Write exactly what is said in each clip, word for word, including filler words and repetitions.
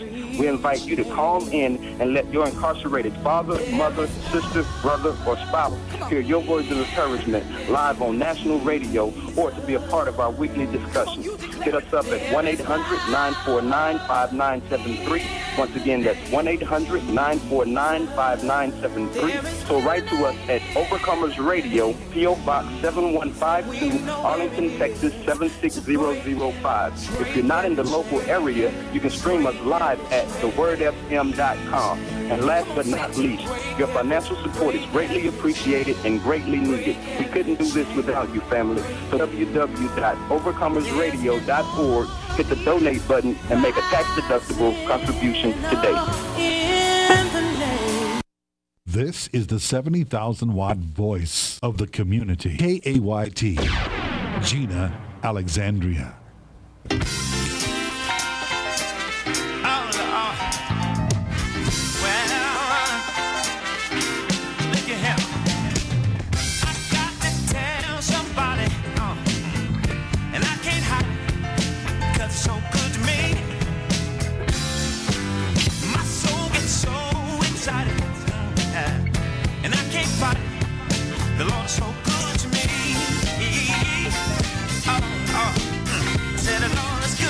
We invite you to call in and let your incarcerated father, mother, sister, brother, or spouse hear your words of encouragement live on national radio or to be a part of our weekly discussions. Hit us up at one eight hundred nine four nine five nine seven three. Once again, that's one eight hundred nine four nine five nine seven three. So write to us at Overcomers Radio, P O. Box seven one five two, Arlington, Texas seven six zero zero five. If you're not in the local area, you can stream us live at the word f m dot com. And last but not least, your financial support is greatly appreciated and greatly needed. We couldn't do this without you, family. So w w w dot overcomers radio dot org, hit the donate button and make a tax-deductible contribution today. This is the seventy thousand watt voice of the community. K A Y T, Gina Alexandria. The Lord's so good to me. Oh, oh. Said the Lord is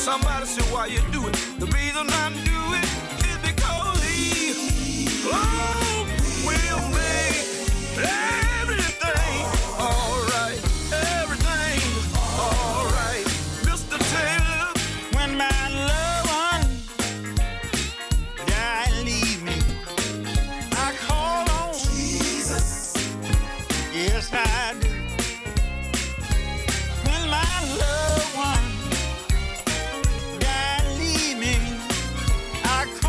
Somebody say why you do it. The reason I do it is because he, oh, will make everything all right. Everything all right. Mister Taylor, when my loved one died and leave me, I call on Jesus. Yes, I do. When my loved one I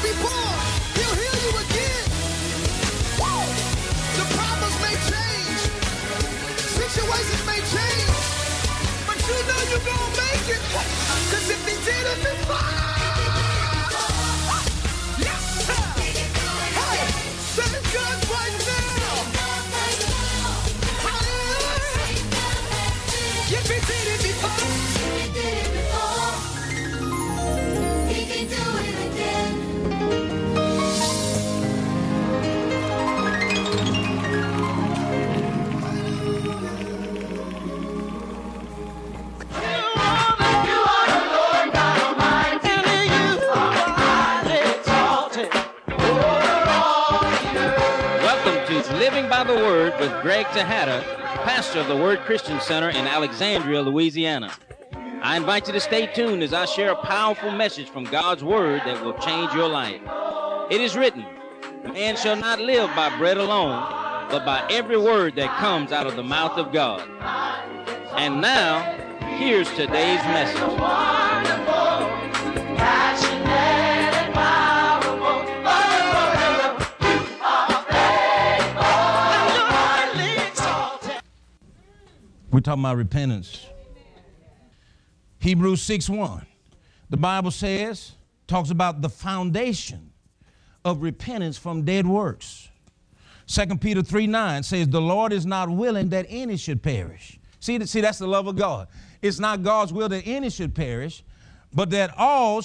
before, he'll heal you again. Woo! The problems may change, situations may change, but you know you're gonna make it, cause if he did it before, yes sir, hey, say good right now, hallelujah, if he did it before, He can do it again. Welcome to Living by the Word with Greg Tejada, pastor of the Word Christian Center in Alexandria, Louisiana. I invite you to stay tuned as I share a powerful message from God's Word that will change your life. It is written, man shall not live by bread alone, but by every word that comes out of the mouth of God. And now, here's today's message. We're talking about repentance. Hebrews six one. The Bible says, talks about the foundation of repentance from dead works. Second Peter three nine says, the Lord is not willing that any should perish. See, see, that's the love of God. It's not God's will that any should perish, but that all